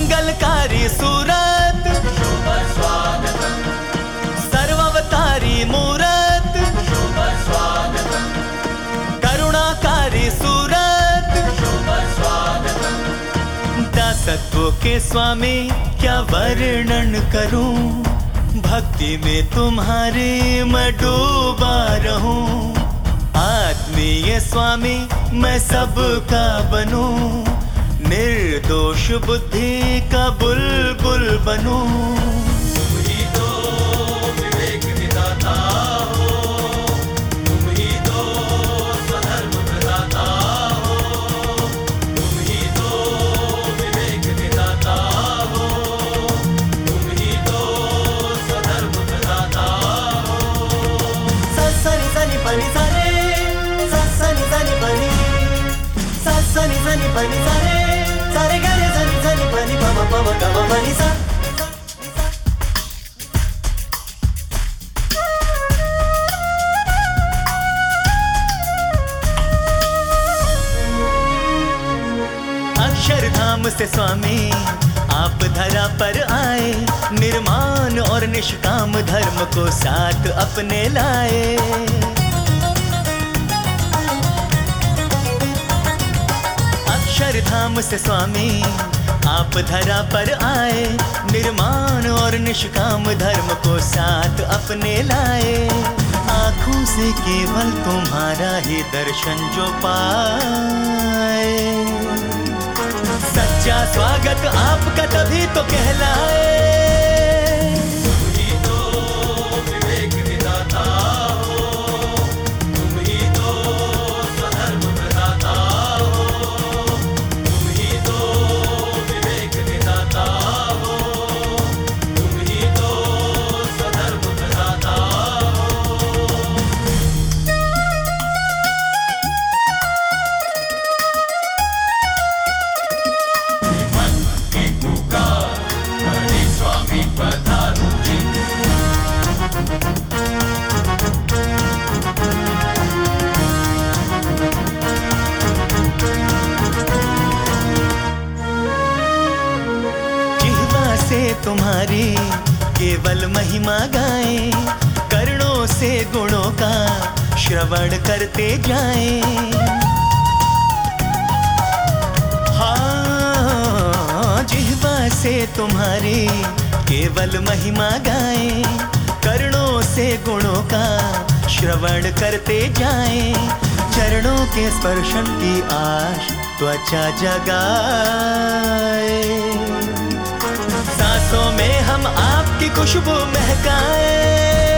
मंगलकारी सूरत, शुभ स्वागतम, सर्वावतारी मूरत, शुभ स्वागतम, करुणाकारी सूरत, शुभ स्वागतम, दासत्व के स्वामी क्या वर्णन करूं, भक्ति में तुम्हारे मैं डूबा रहूं। आत्मीय स्वामी मैं सबका बनूं, निर्दोष बुद्धि का बुलबुल बनूं। तुम ही तो विवेक विधाता हो, तुम ही तो स्वधर्म प्रदाता हो, तुम ही तो विवेक विधाता हो, तुम ही तो स्वधर्म प्रदाता हो। सनी सनी पनी सरे, सनी सनी पनी, सनी सनी पनी सरे, सरे गरे सनी सनी पनी पम पम गम पनी सा। अक्षरधाम से स्वामी आप धरा पर आए, निर्माण और निष्काम धर्म को साथ अपने लाए। अक्षरधाम से स्वामी आप धरा पर आए, निर्माण और निष्काम धर्म को साथ अपने लाए। आंखों से केवल तुम्हारा ही दर्शन जो पाए, सच्चा स्वागत आपका तभी तो कहलाए। तुम ही तो विवेक विधाता हो, तुम ही तो स्वधर्म प्रदाता हो, तुम ही तो विवेक विधाता हो, तुम ही तो स्वधर्म प्रदाता हो। मन की पुकार हरि स्वामी पधारो जी। जिह्वा से तुम्हारी केवल महिमा गाएं, कर्णों से गुणों का श्रवण करते जाएं। हाँ, जिह्वा से तुम्हारी केवल महिमा गाएं, कर्णों से गुणों का श्रवण करते जाएं। चरणों के स्पर्शन की आश त्वचा जगाए, सांसों में हम आपकी खुशबू महकाए।